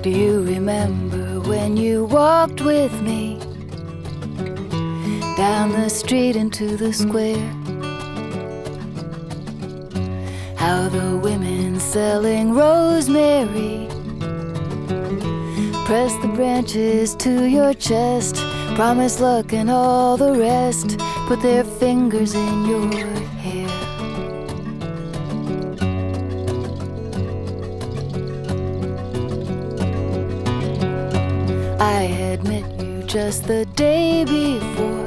Do you remember when you walked with me down the street into the square? How the women selling rosemary press the branches to your chest, promise luck and all the rest, put their fingers in your hair. I had met you just the day before,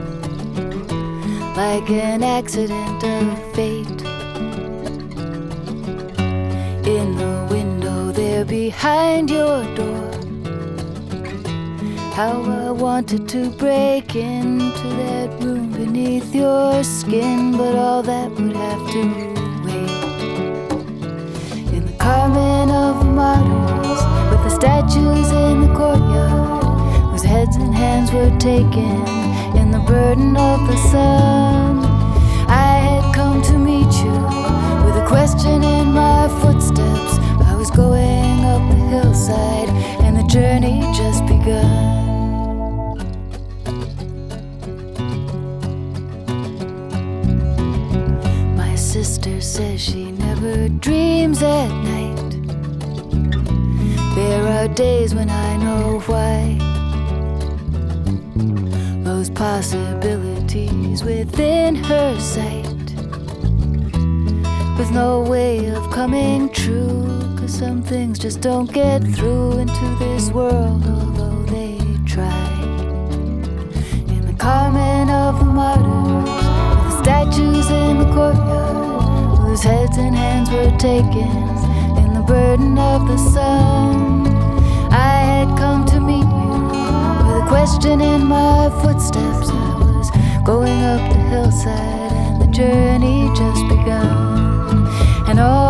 like an accident of fate. In the window there behind your door, how I wanted to break into that room beneath your skin, but all that would have to wait. In the Carmen of the Martyrs, with the statues in the courtyard, whose heads and hands were taken in the burden of the sun, I had come to meet you with a question in my footsteps. I was going up the hillside and the journey just begun. My sister says she never dreams at night. There are days when I know why. Those possibilities within her sight, with no way of coming true, 'cause some things just don't get through into this world, although they try. In the Carmen of the Martyrs, with the statues in the courtyard, whose heads and hands were taken in the burden of the sun, I had come to meet you with a question in my footsteps. I was going up the hillside and the journey just begun. And all